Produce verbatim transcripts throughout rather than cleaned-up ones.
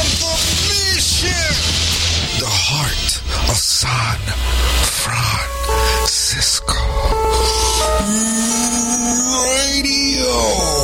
of the mission. The heart of San Francisco Radio.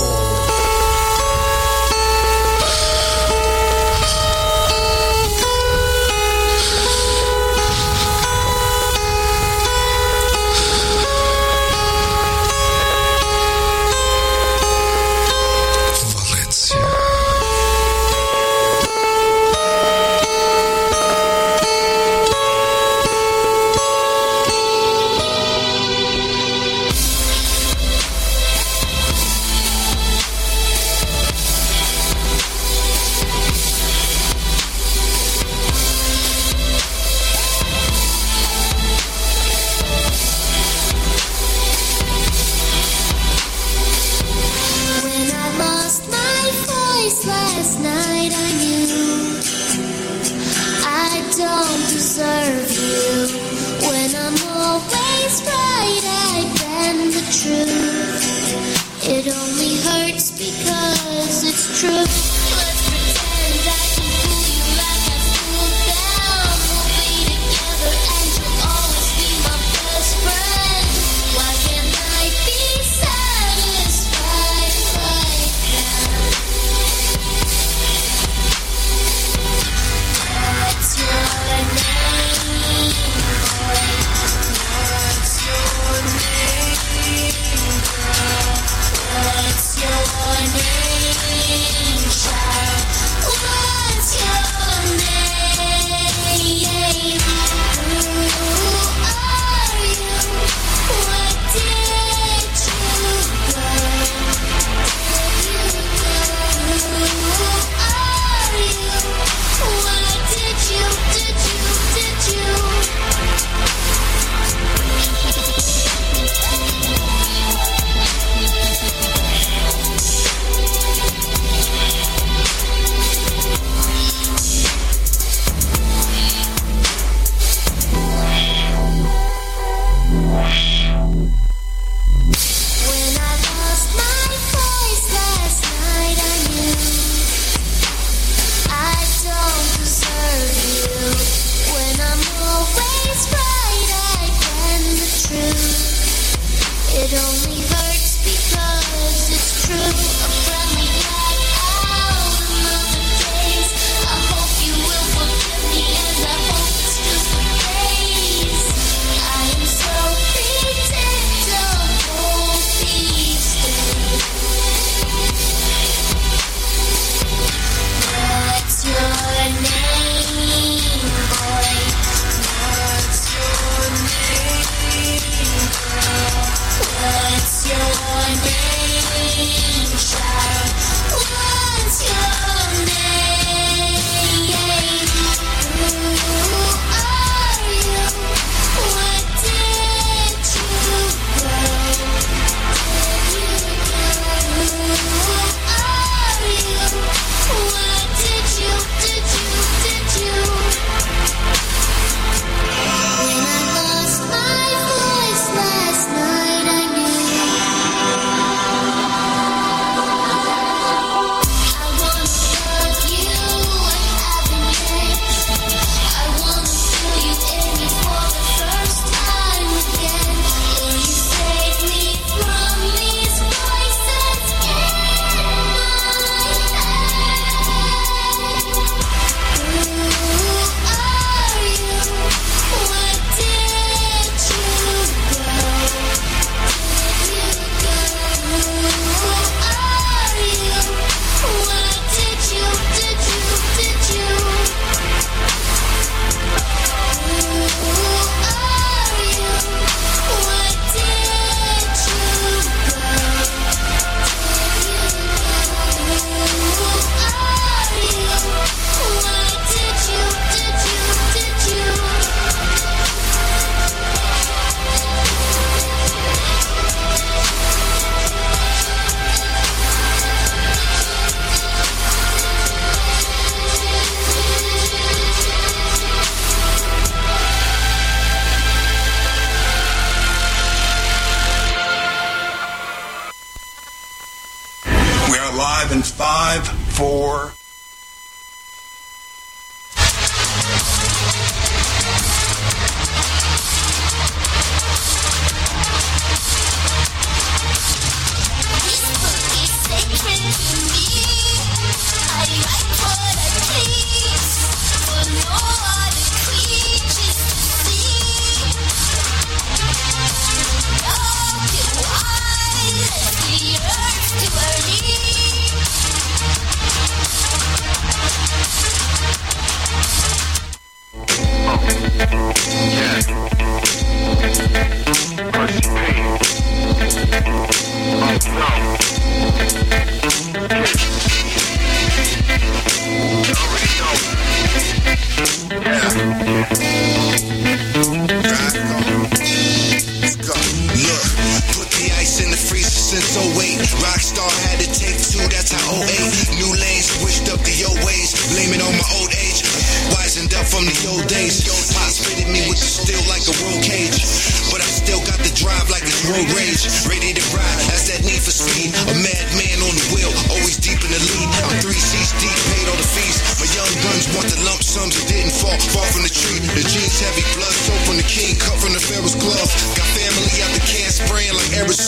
Five, four,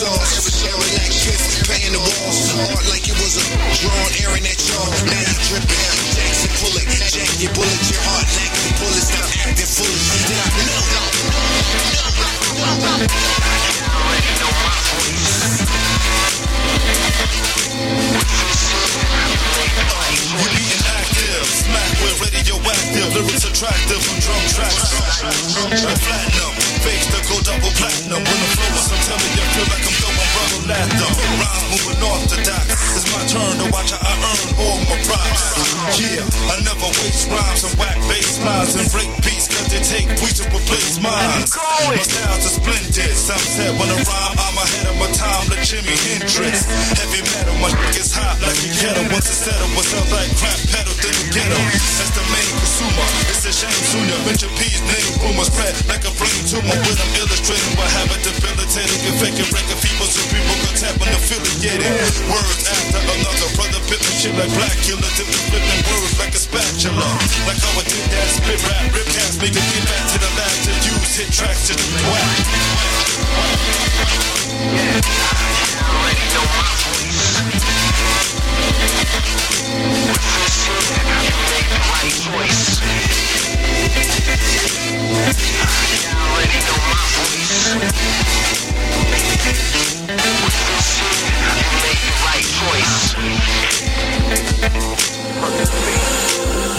sauce. Sharing like kiss, paying the walls. Art like it was a drawn Aaron at y'all. Now you dripping. Jackson Bullet, Jack your bullet, your heart like the bullet. Stop acting foolish. Did I know? We being active, smack with radioactive, lyrics attractive from drum tracks. Platinum, face to go double platinum. When the flow is, I'm telling you, feel like I'm throwing rubber latham. Rhymes moving orthodox. It's my turn to watch how I earn all my props. Yeah, I never waste rhymes and whack bass lines and break beats, cause they take weeks to replace mine. My styles are splendid. Some said when I rhyme, I'm ahead of my time, like Jimi Hendrix. Heavy metal, my shit gets hot like a kettle. Once it's settled, what's up like crap pedal to the ghetto. That's the main consumer. It's a shame sooner. Venture P's name rumor spread like a brain tumor. When I'm illustrating what habit debilitating and faking record people so people can tap on affiliated. Words after another. Brother pippin' shit like black killer. Tippin' flipping words like a spatula. Like how I did that spit rap. Rip cast make it get back to the lab to use hit tracks to whack. Yeah, I already know my voice. With this shit, you make the right choice. I already know my voice. With this shit, you make the right choice. Fuck this beat.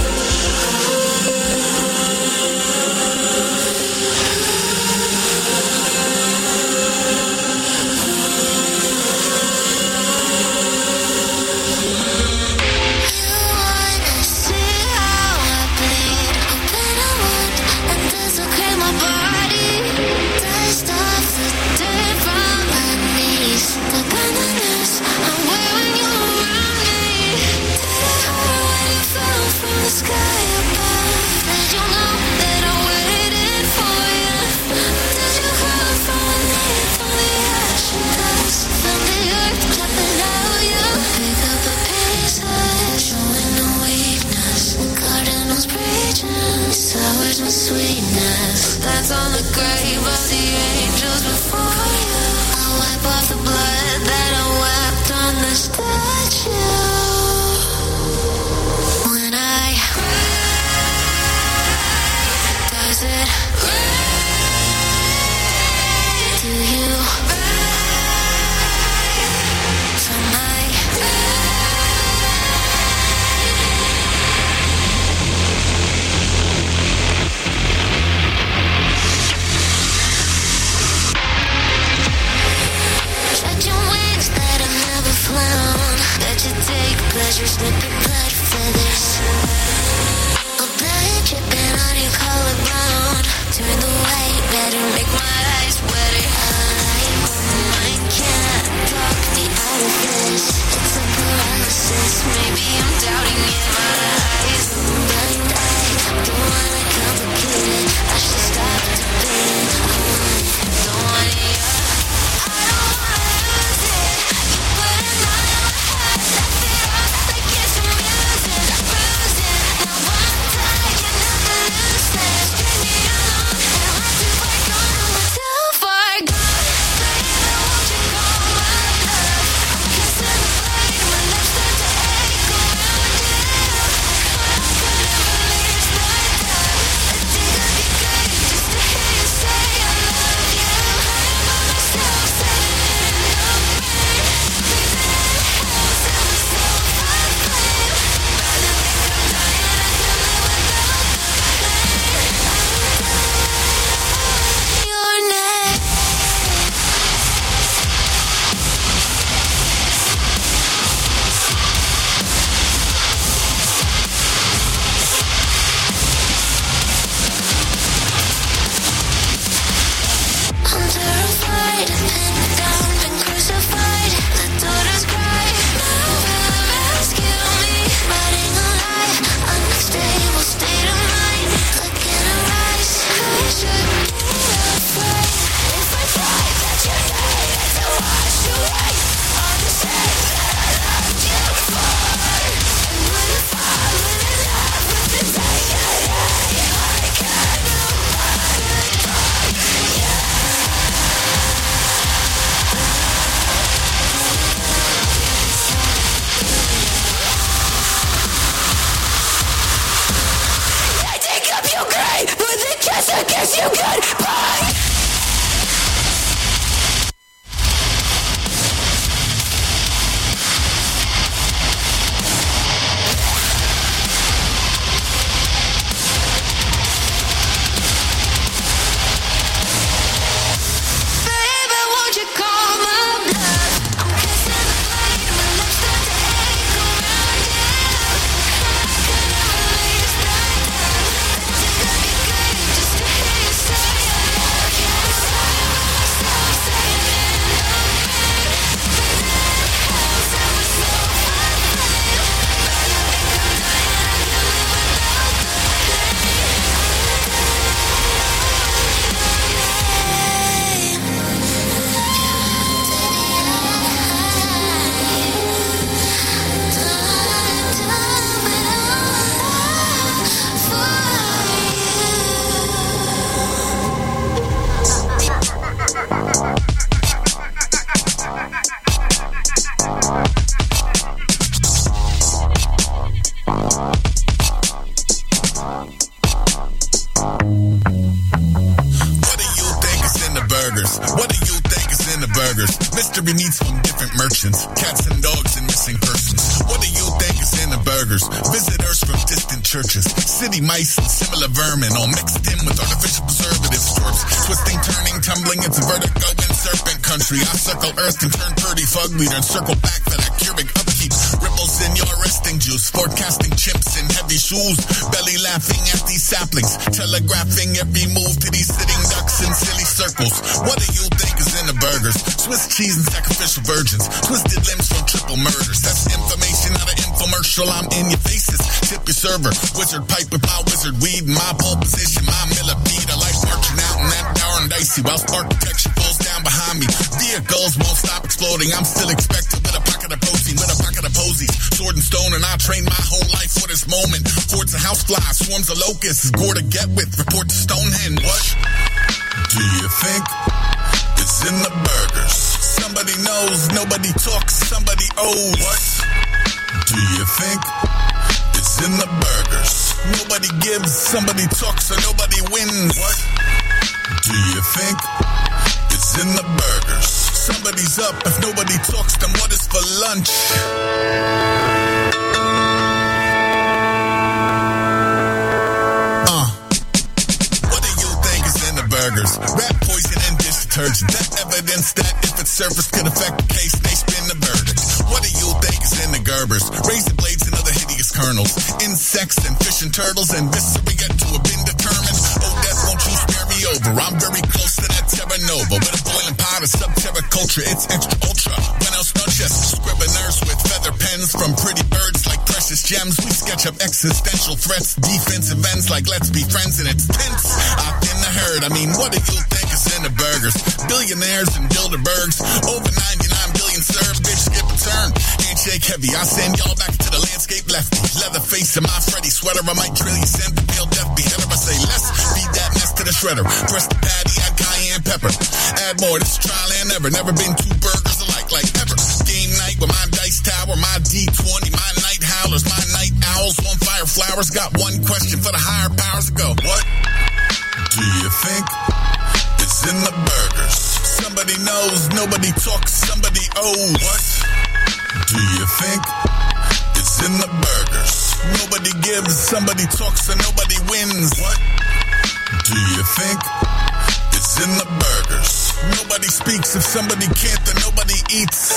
Sweetness that's on the grave of the angels before you. I'll wipe off the blood that I wept on the statue. When I cry, does it rain? Do you cry from my that you take pleasure snipping blood feathers. A blood dripping on your collarbone. Turn the white better, make my eyes wetter. I, I can't talk me out of this. It's a paralysis. Maybe I'm doubting in my eyes. Blind eye, don't wanna complicate it. I should stop debating. I want it, don't want it. I don't wanna lose it. You put it on your head. Left it off like it's a music. Bruising. Now one time you never lose it. String me along and let you work on myself. gonna kiss you goodbye. Mystery meats from different merchants, cats and dogs and missing persons. What do you think is in the burgers? Visitors from distant churches, city mice and similar vermin, all mixed in with artificial preservatives. Twerps, twisting, turning, tumbling, it's vertigo in serpent country. I circle earth and turn pretty fugly, then circle back for that curing upkeep. Ripples in your resting juice, forecasting chimps in heavy shoes, belly laughing at these saplings, telegraphing every move to these sitting ducks in silly circles. What do you think is in the burgers? Swiss cheese and sacrificial virgins, twisted limbs from triple murders. That's information, not an infomercial. I'm in your faces. Tip your server, wizard pipe with my wizard weed, my pole position, my millipede. I like marching out in that darn dicey while spark protection falls down behind me. Vehicles won't stop exploding. I'm still expected with a pocket of protein, with a pocket of posies, sword and stone, and I trained my whole life for this moment. Hordes of houseflies, swarms of locusts, gore to get with. Report to Stonehenge. What do you think is in the burgers? Somebody knows, nobody talks, somebody owes. What do you think is in the burgers? Nobody gives, somebody talks, or nobody wins. What do you think is in the burgers? Somebody's up, if nobody talks, then what is for lunch? Uh, what do you think is in the burgers? Rat poison and dish detergent. That evidence that if it surfaced could affect the case, they spin the verdict. What do you think is in the Gerbers? Razor blades and other hideous kernels, insects and fish and turtles, and viscera yet to have been determined. Oh, death, won't you spare me over? I'm very close to that Terra Nova with a boiling pot of sub-terra culture. It's extra ultra. When else not just scribblers with feather pens from pretty birds like precious gems. We sketch up existential threats, defensive ends like let's be friends, and it's tense. I've been the herd. I mean, what do you think is in the burgers? Billionaires and Bilderbergs, over ninety-nine billion served. Bitch, skip a turn. Handshake heavy. I send y'all back to the landscape lefty. Leather face in my Freddy sweater. I might drill you, send the pale death beheader. I say let's feed that mess to the shredder. Press the patty, add cayenne pepper. Add more. This is trial and error. Never been two burgers alike like ever. Game night with my dice tower, my D twenty, my night howlers, my night owls, on fire flowers. Got one question for the higher powers to go. What do you think is in the burgers? Somebody knows, nobody talks, somebody owes. What do you think is in the burgers? Nobody gives, somebody talks, and nobody wins. What do you think is in the burgers? Nobody speaks, if somebody can't, then nobody eats.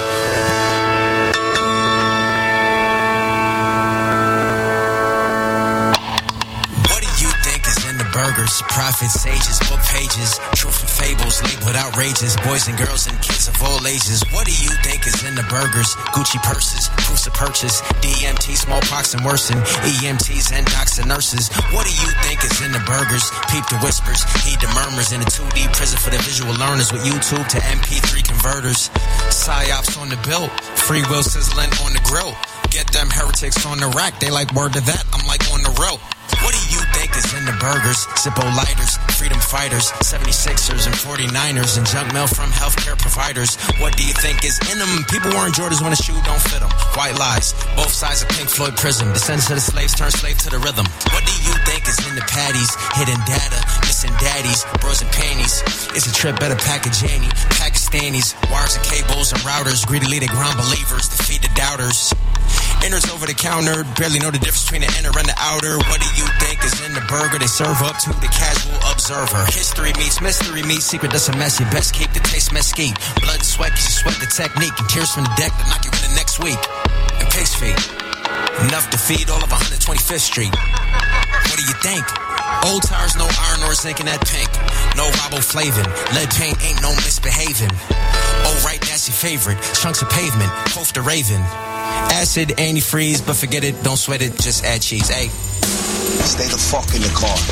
Burgers, prophets, sages, book pages, truth and fables, labeled outrageous, boys and girls and kids of all ages. What do you think is in the burgers? Gucci purses, proofs of purchase, D M T, smallpox and worsen, E M Ts and docs and nurses. What do you think is in the burgers? Peep the whispers, heed the murmurs in a two D prison for the visual learners with YouTube to M P three converters. Psyops on the bill, free will sizzling on the grill. Get them heretics on the rack, they like word to that, I'm like on the road. What do you think is in the burgers? Zippo lighters, freedom fighters, seventy-sixers and forty-niners, and junk mail from healthcare providers. What do you think is in them? People wearing Jordans when a shoe don't fit them. White lies, both sides of Pink Floyd prism. Descendants of the slaves turn slave to the rhythm. What do you think is in the patties. Hidden data, missing daddies, bros and panties. It's a trip, better pack a Janny. Pakistanis, wires and cables and routers. Greedily they ground believers, defeat the doubters. Inners over the counter, barely know the difference between the inner and the outer. What do you think is in the burger they serve up to the casual observer? History meets mystery meets secret doesn't mess. You best keep the taste mesquite. Blood and sweat cause you sweat the technique. And tears from the deck to knock you in the next week. And pig's feet, enough to feed all of one hundred twenty-fifth Street. What do you think? Old tires, no iron or zinc in that pink. No riboflavin, lead paint ain't no misbehaving. Oh right, that's your favorite. Chunks of pavement, Kof the Raven. Acid, antifreeze, but forget it, don't sweat it, just add cheese. Hey, stay the fuck in the car.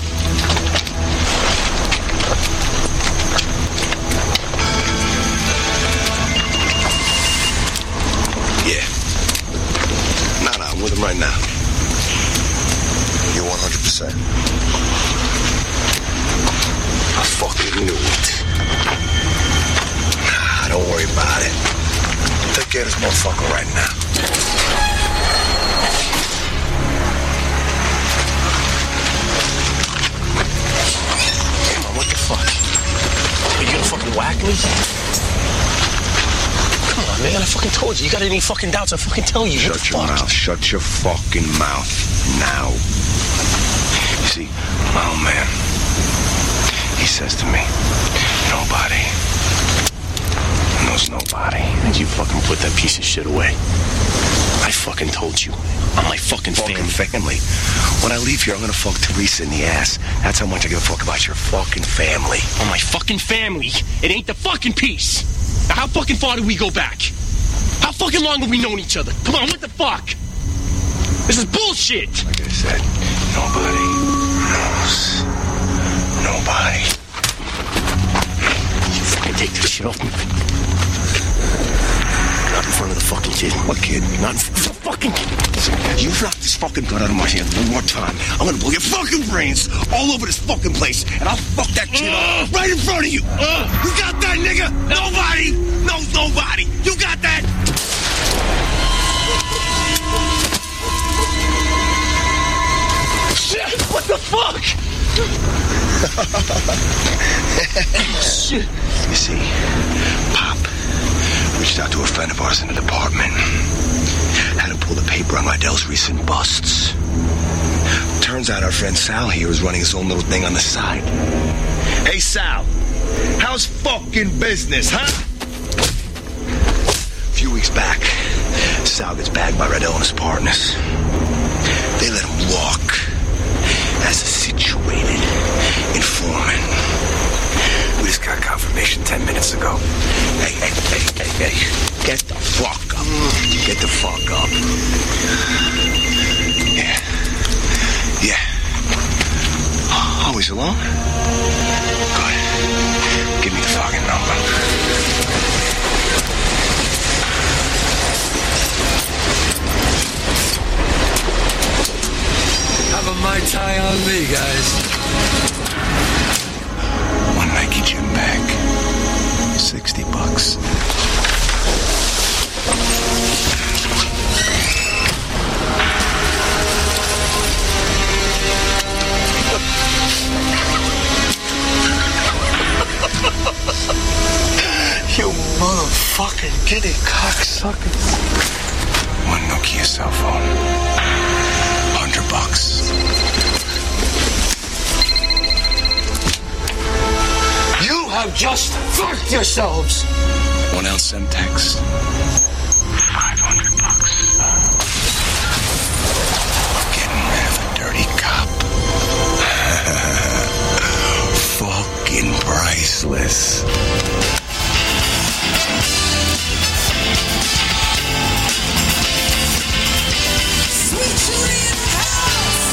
Yeah. Nah, nah, I'm with him right now. You're one hundred percent. I fucking knew it. Nah, don't worry about it. Take care of this motherfucker right now. Come on, what the fuck? Are you gonna fucking whack me? Come on, man, I fucking told you. You got any fucking doubts, I'll fucking tell you. Shut your mouth. Shut your fucking mouth now. You see, my old man, he says to me, nobody knows nobody. And you fucking put that piece of shit away. I fucking told you. I'm my fucking, fucking family. family. When I leave here, I'm gonna fuck Teresa in the ass. That's how much I give a fuck about your fucking family. Oh, my fucking family? It ain't the fucking piece. Now, how fucking far do we go back? How fucking long have we known each other? Come on, what the fuck? This is bullshit. Like I said, nobody knows. Nobody. You fucking take this shit off me. Not in front of the fucking kid. What kid? Not in front of the fucking kid. You knock this fucking gun out of my hand one more time. I'm gonna blow your fucking brains all over this fucking place, and I'll fuck that kid uh, up right in front of you. Uh, you got that, nigga? Nobody knows nobody. You got that? Shit! What the fuck? Shit. You see, Pop reached out to a friend of ours in the department. Had him pull the paper on Rydell's recent busts. Turns out our friend Sal here is running his own little thing on the side. Hey, Sal, how's fucking business, huh? A few weeks back, Sal gets bagged by Rydell and his partners. They let him walk as a situated informant. We just got confirmation ten minutes ago. Hey, hey, hey, hey, hey. Get the fuck up. Get the fuck up. Yeah. Yeah. Always alone? Good. Give me the fucking number. Have a Mai Tai on me, guys. One Nike gym bag. Sixty bucks. You motherfucking giddy cocksucker. One Nokia cell phone. Hundred bucks. You have just fucked yourselves. One ounce Semtex. Five hundred bucks. Getting rid of a dirty cop. Fucking priceless. Sweet Judy in the house.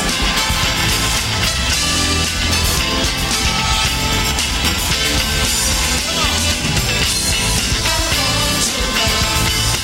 Come on.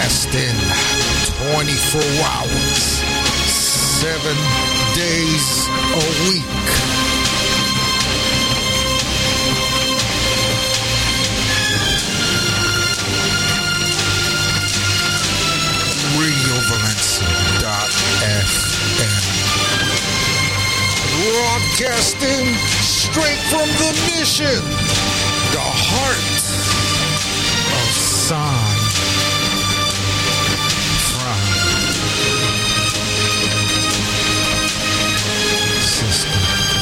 broadcasting twenty-four hours, seven days a week. radio valencia dot f m. Broadcasting straight from the mission, the heart of San Francisco.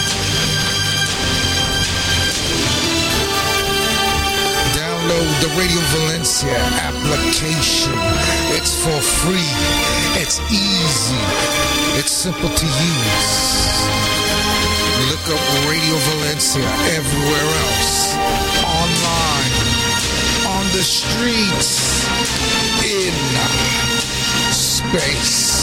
Download the Radio Valencia application. It's for free. It's easy. It's simple to use. Look up Radio Valencia everywhere else. Online, on the streets, in space.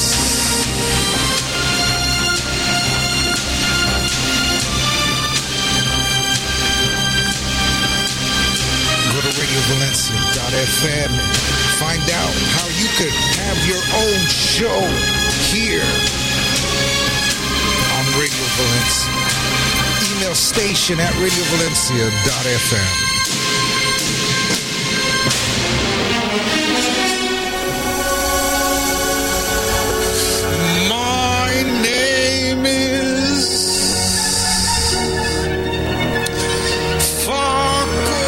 Go to radio valencia dot f m. Find out how you could have your own show here on Radio Valencia. Email station at radio valencia dot f m. My name is Faco.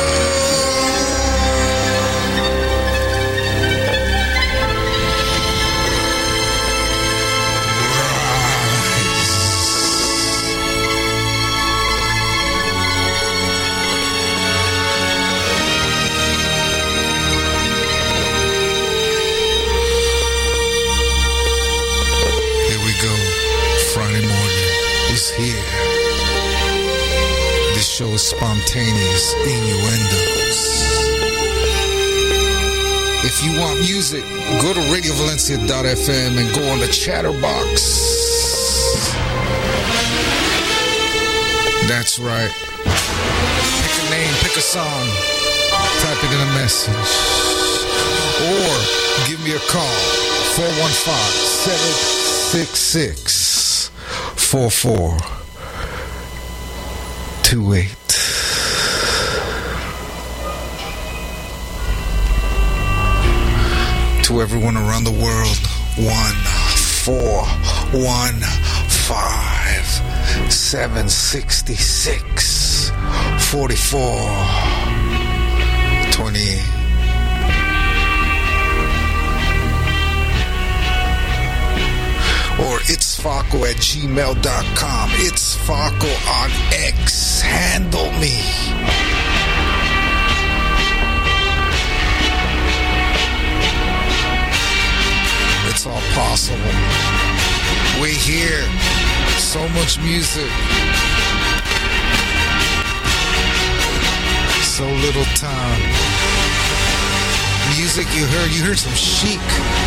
Here. This show is spontaneous innuendos. If you want music, go to radio valencia dot f m and go on the Chatterbox. That's right. Pick a name, pick a song, type it in a message. Or give me a call, four one five, seven six six, four four two eight. To everyone around the world, one four one five seven sixty six forty four twenty eight. Or it's Faco at gmail dot com. It's Faco on X. Handle me. It's all possible. We hear so much music. So little time. Music you heard, you heard some Chic.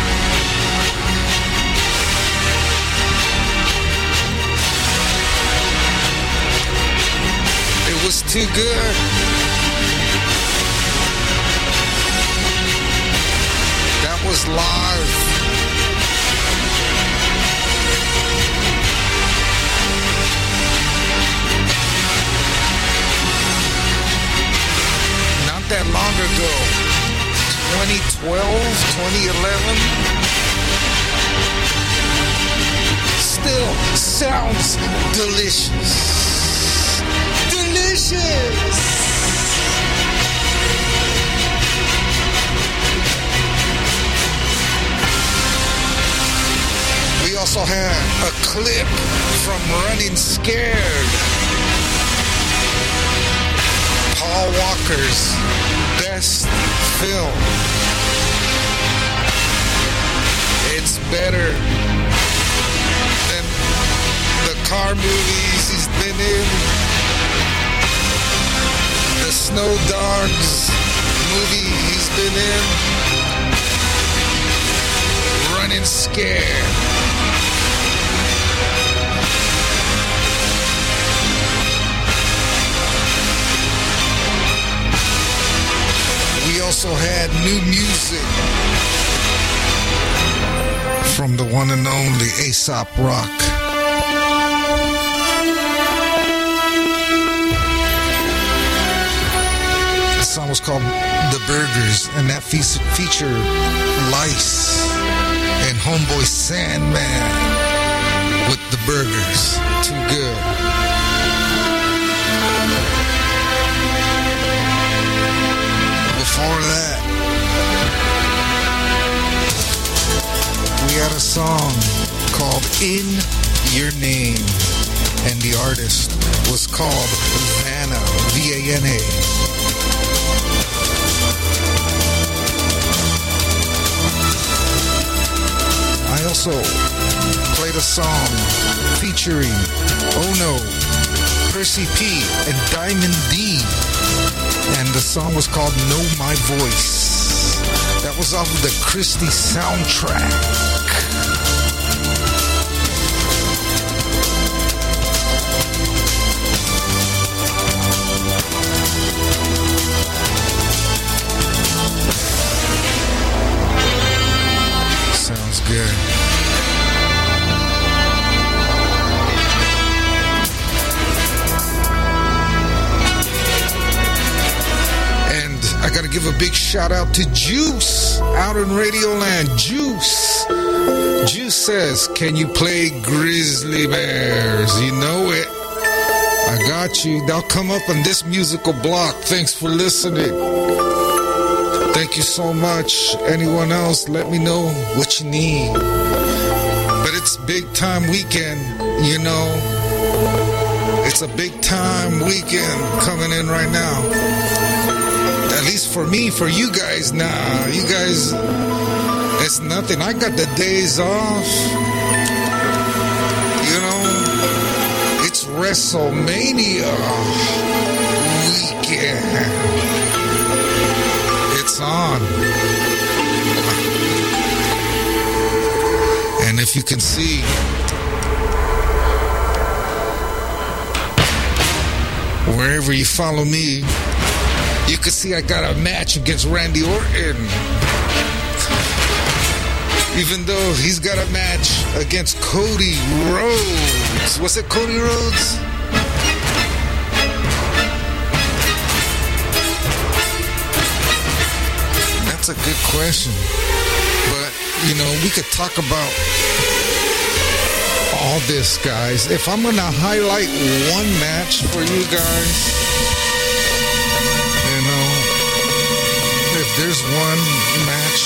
It was too good. That was live. Not that long ago. twenty twelve, twenty eleven. Still sounds delicious. Delicious. We also had a clip from Running Scared. Paul Walker's best film. It's better than the car movies he's been in. The Snow Dogs movie he's been in. Running Scared. We also had new music from the one and only Aesop Rock. The song was called The Burgers, and that fe- featured Lice and Homeboy Sandman with The Burgers. Too good. Before that, we had a song called In Your Name, and the artist was called Vanna, V A N A. I also played a song featuring Oh No, Percy P, and Diamond D, and the song was called Know My Voice. That was off of the Christie soundtrack. Sounds good. I gotta give a big shout out to Juice out in Radioland. Juice. Juice says, can you play Grizzly Bears? You know it. I got you. They'll come up on this musical block. Thanks for listening. Thank you so much. Anyone else, let me know what you need. But it's big time weekend, you know. It's a big time weekend coming in right now. At least for me, for you guys now. You guys, it's nothing. I got the days off. You know, it's WrestleMania weekend. It's on. And if you can see, wherever you follow me, you can see I got a match against Randy Orton. Even though he's got a match against Cody Rhodes. Was it Cody Rhodes? That's a good question. But, you know, we could talk about all this, guys. If I'm going to highlight one match for you guys, there's one match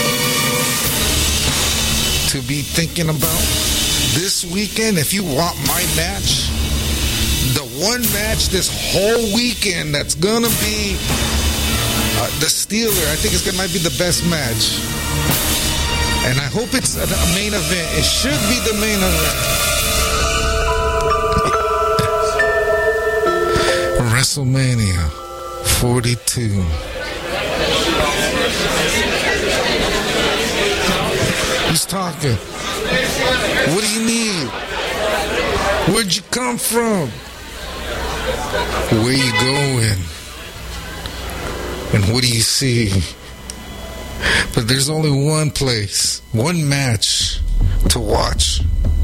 to be thinking about this weekend. If you want my match, the one match this whole weekend that's gonna be uh, the Steeler, I think it's gonna might be the best match, and I hope it's a main event. It should be the main event. WrestleMania forty-two. Who's talking? What do you need? Where'd you come from? Where you going? And what do you see? But there's only one place, one match to watch.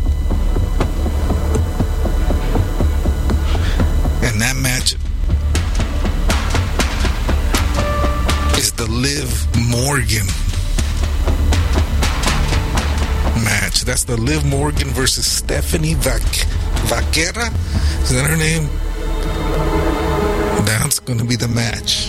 And that match is the Liv Morgan match. That's the Liv Morgan versus Stephanie Vac- Vaquera. Is that her name? That's going to be the match.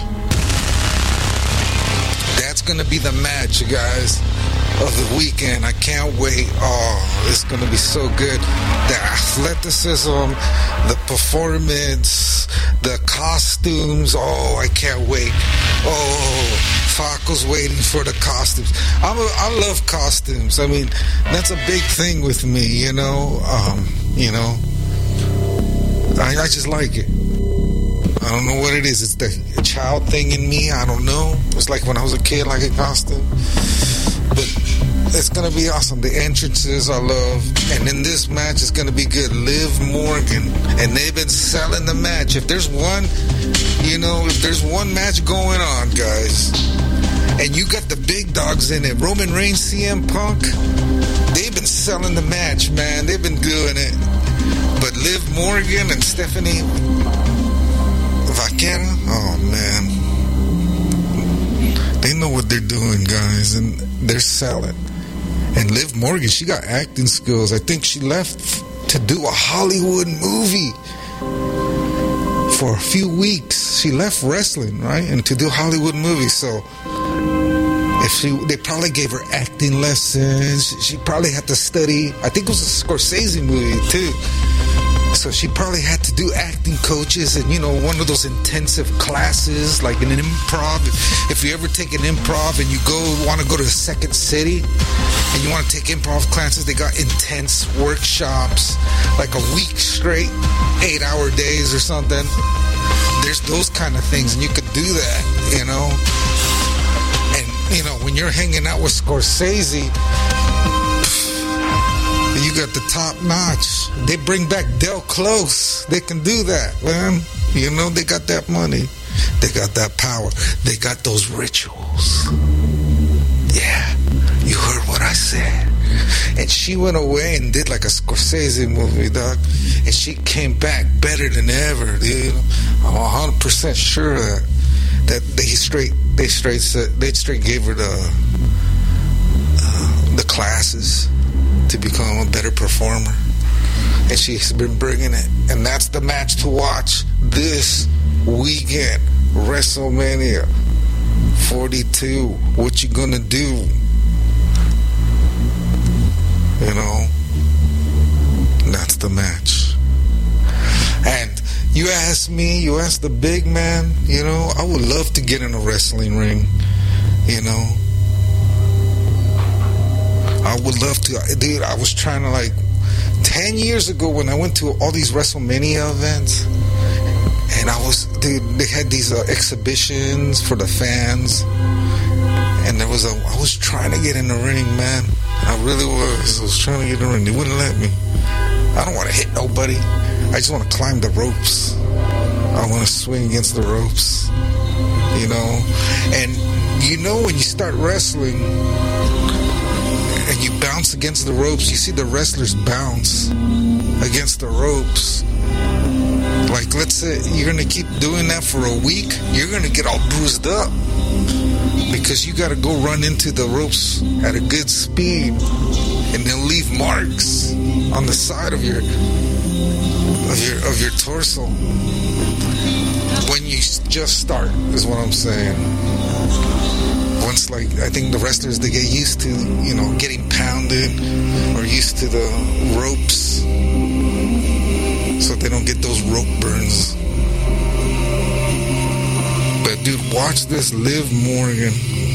That's going to be the match, guys, of the weekend. I can't wait. Oh, it's going to be so good. The athleticism, the performance, the costumes. Oh, I can't wait. Oh, Faco's waiting for the costumes. I'm a, I love costumes. I mean, that's a big thing with me, you know. Um, you know, I, I just like it. I don't know what it is. It's the child thing in me. I don't know. It's like when I was a kid, like a costume. But it's going to be awesome. The entrances I love. And in this match, it's going to be good. Liv Morgan. And they've been selling the match. If there's one, you know, if there's one match going on, guys, and you got the big dogs in it, Roman Reigns, C M Punk, they've been selling the match, man. They've been doing it. But Liv Morgan and Stephanie Vaquera, oh man, they know what they're doing, guys, and they're selling. And Liv Morgan, she got acting skills. I think she left to do a Hollywood movie for a few weeks. She left wrestling, right, and to do Hollywood movies. So if she, they probably gave her acting lessons. She probably had to study. I think it was a Scorsese movie too. So she probably had to do acting coaches and, you know, one of those intensive classes like in an improv. If you ever take an improv and you go want to go to the Second City and you want to take improv classes, they got intense workshops, like a week straight, eight-hour days or something. There's those kind of things, and you could do that, you know. And, you know, when you're hanging out with Scorsese, you got the top notch. They bring back Del Close. They can do that, man. You know, they got that money. They got that power. They got those rituals. Yeah, you heard what I said. And she went away and did like a Scorsese movie, dog. And she came back better than ever, dude. I'm one hundred percent sure of that. That they straight, they straight, said, they straight gave her the uh, the classes to become a better performer, and she's been bringing it. And that's the match to watch this weekend, WrestleMania forty-two. What you gonna do? You know, that's the match. And you ask me, you ask the big man, you know, I would love to get in a wrestling ring, you know. I would love to. Dude, I was trying to, like, ten years ago when I went to all these WrestleMania events, and I was, dude, they had these uh, exhibitions for the fans, and there was a, I was trying to get in the ring, man. I really was. I was trying to get in the ring. They wouldn't let me. I don't want to hit nobody. I just want to climb the ropes. I want to swing against the ropes, you know. And you know, when you start wrestling and you bounce against the ropes, you see the wrestlers bounce against the ropes. Like, let's say you're going to keep doing that for a week, you're going to get all bruised up because you got to go run into the ropes at a good speed, and they'll leave marks on the side of your of your of your torso when you just start, is what I'm saying. Once, like, I think the wrestlers, they get used to, you know, getting pounded or used to the ropes, so they don't get those rope burns. But dude, watch this. Liv Morgan,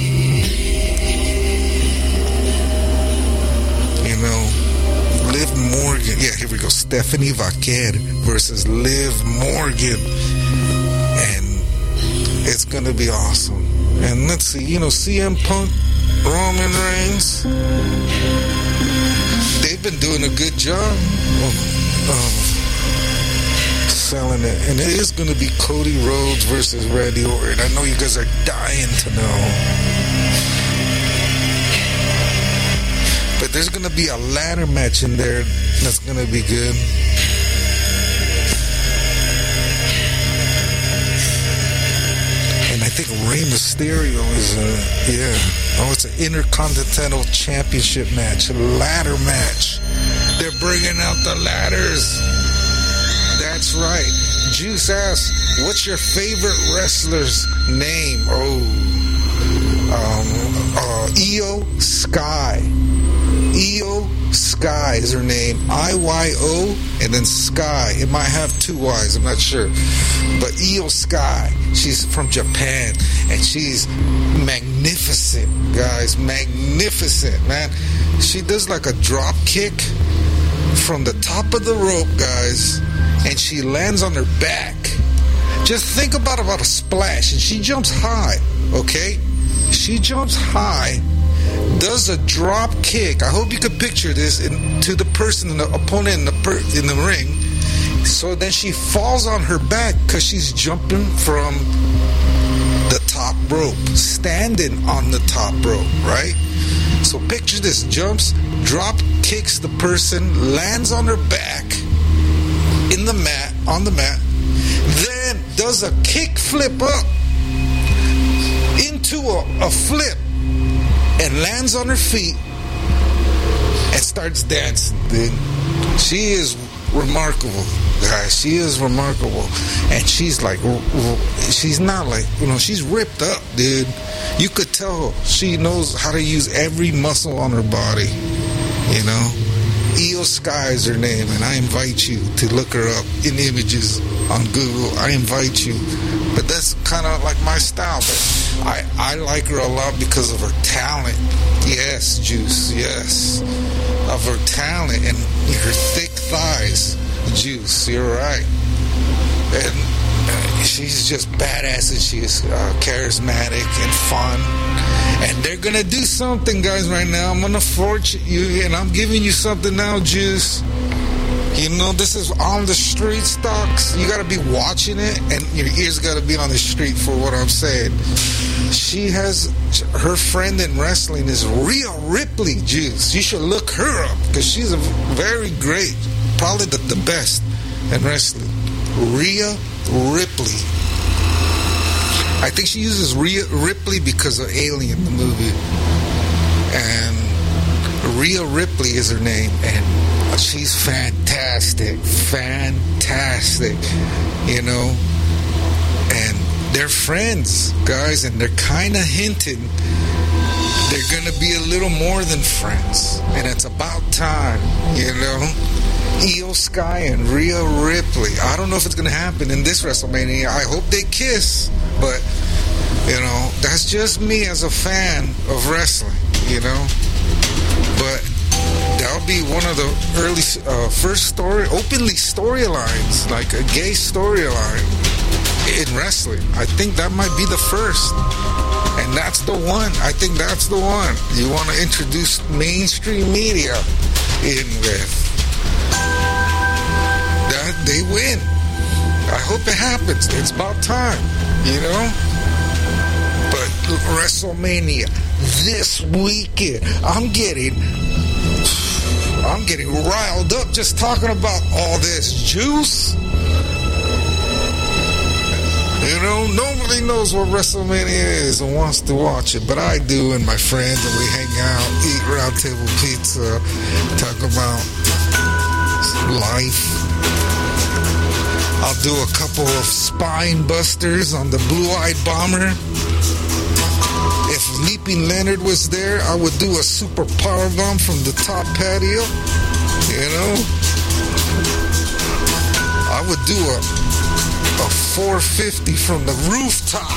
you know, Liv Morgan. Yeah, here we go. Stephanie Vaquer versus Liv Morgan, and it's gonna be awesome. And let's see, you know, C M Punk, Roman Reigns, they've been doing a good job of, of selling it. And it is going to be Cody Rhodes versus Randy Orton. I know you guys are dying to know. But there's going to be a ladder match in there that's going to be good. I think Rey Mysterio is a, yeah. Oh, it's an Intercontinental Championship match, a ladder match. They're bringing out the ladders. That's right. Juice asks, what's your favorite wrestler's name? Oh, um, uh, Io Sky. Io Sky is her name. I Y O and then Sky. It might have two Y's, I'm not sure. But Io Sky. She's from Japan, and she's magnificent, guys. Magnificent, man. She does like a drop kick from the top of the rope, guys, and she lands on her back. Just think about about a splash, and she jumps high, okay? She jumps high, does a drop kick. I hope you could picture this in, to the person, the opponent in the per, in the ring. So then she falls on her back because she's jumping from the top rope, standing on the top rope, right? So picture this: jumps, drop kicks the person, lands on her back in the mat, on the mat, then does a kick flip up into a, a flip and lands on her feet and starts dancing, dude. She is remarkable, guys. She is remarkable. And she's like, she's not like, you know, she's ripped up, dude. You could tell she knows how to use every muscle on her body, you know. Io Sky is her name, and I invite you to look her up in images on Google. I invite you. But that's kind of like my style. But I, I like her a lot because of her talent. Yes, Juice, yes. Of her talent and her thick thighs. Juice, you're right. And uh, she's just badass, and she's uh, charismatic and fun. And they're going to do something, guys, right now. I'm going to force you, and I'm giving you something now, Juice. You know, this is on the street stocks. You got to be watching it, and your ears got to be on the street for what I'm saying. She has, her friend in wrestling is Rhea Ripley, Juice. You should look her up, because she's a very great, probably the, the best in wrestling. Rhea Ripley. I think she uses Rhea Ripley because of Alien, the movie. And Rhea Ripley is her name. And she's fantastic. Fantastic. You know? And they're friends, guys. And they're kind of hinting they're going to be a little more than friends. And it's about time, you know? Io Sky and Rhea Ripley. I don't know if it's going to happen in this WrestleMania. I hope they kiss. But, you know, that's just me as a fan of wrestling, you know. But that'll be one of the early, uh, first story, openly storylines, like a gay storyline in wrestling. I think that might be the first. And that's the one. I think that's the one you want to introduce mainstream media in with. That they win. I hope it happens. It's about time, you know? But WrestleMania this weekend, I'm getting I'm getting riled up just talking about all this juice. You know, nobody knows what WrestleMania is and wants to watch it, but I do, and my friends, and we hang out, eat round table pizza, talk about life. I'll do a couple of spine busters on the Blue-Eyed Bomber. If Leaping Leonard was there, I would do a super powerbomb from the top patio. You know? I would do a, a four fifty from the rooftop.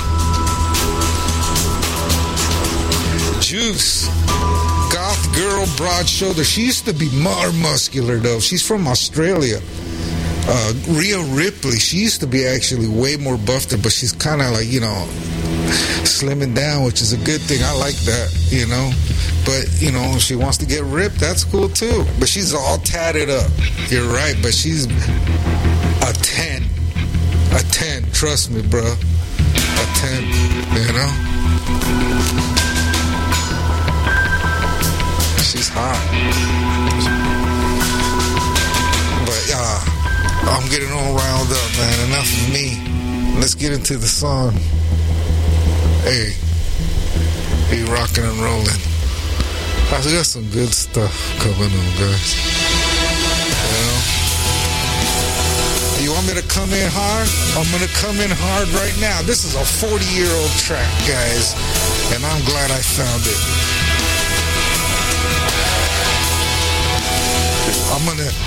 Juice. Goth girl, broad shoulder. She used to be more muscular, though. She's from Australia. Uh, Rhea Ripley, she used to be actually way more buffed, but she's kind of like, you know, slimming down, which is a good thing. I like that, you know. But, you know, if she wants to get ripped, that's cool too. But she's all tatted up. You're right, but she's a ten. A ten, trust me, bro. A ten, you know. She's hot. But, uh, I'm getting all riled up, man. Enough of me. Let's get into the song. Hey, be rocking and rolling. I got some good stuff coming on, guys. You know? You want me to come in hard? I'm going to come in hard right now. This is a forty-year-old track, guys, and I'm glad I found it. I'm going to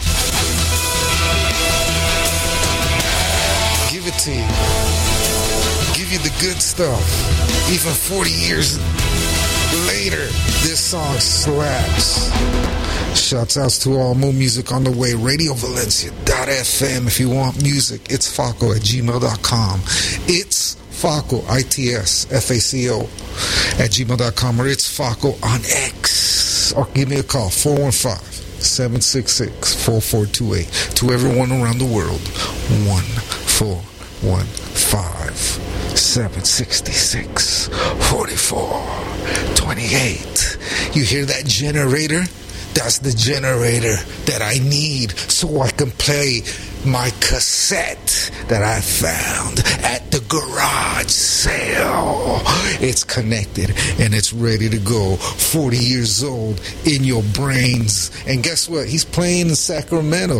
give it to you. Give you the good stuff. Even forty years later, this song slaps. Shouts outs to all more music on the way. radio valencia dot f m if you want music. It's Faco at gmail dot com. It's Faco, I T S F A C O at gmail dot com, or it's Faco on X. Or give me a call, four one five, seven six six, four four two eight. To everyone around the world, one four one five, seven six six, four four two eight. You hear that generator? That's the generator that I need so I can play my cassette that I found at the garage sale. It's connected and it's ready to go. forty years old in your brains. And guess what? He's playing in Sacramento.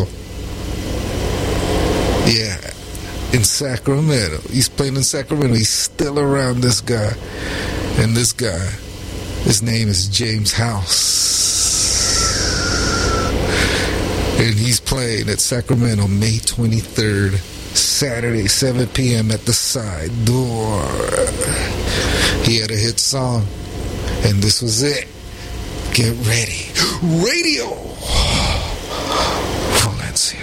Yeah, in Sacramento. He's playing in Sacramento. He's still around, this guy. And this guy, his name is James House. And he's playing at Sacramento May twenty-third, Saturday, seven p.m. at the side door. He had a hit song, and this was it. Get ready. Radio Valencia.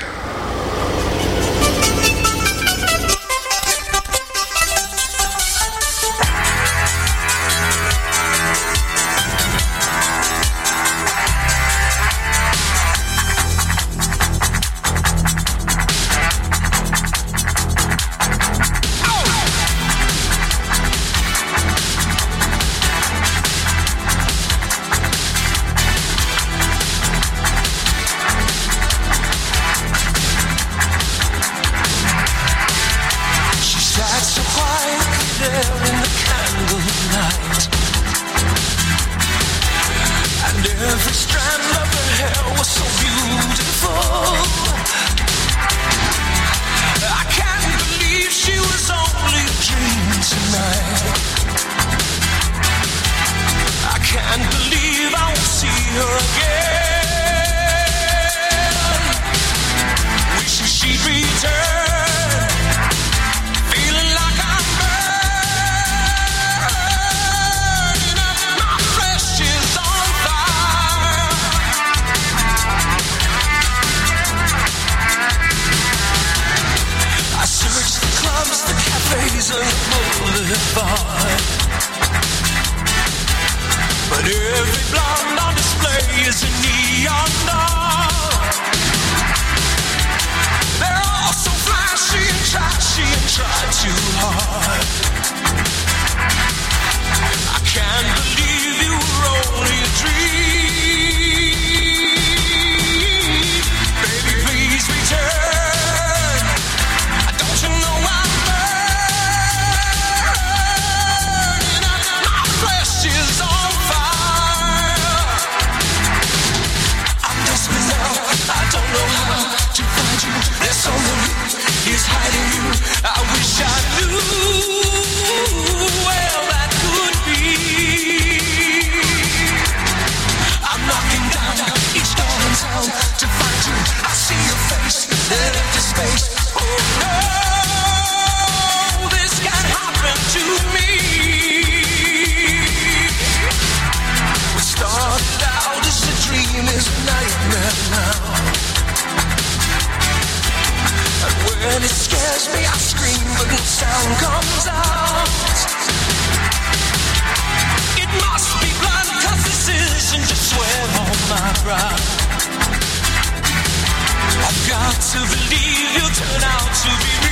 To believe you'll turn out to be